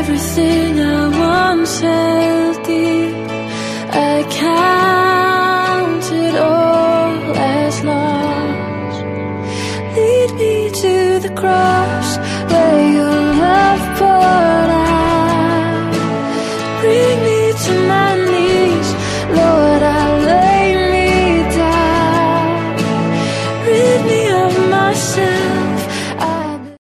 everything I once held dear. I count it all as lost. Lead me to the cross where your love poured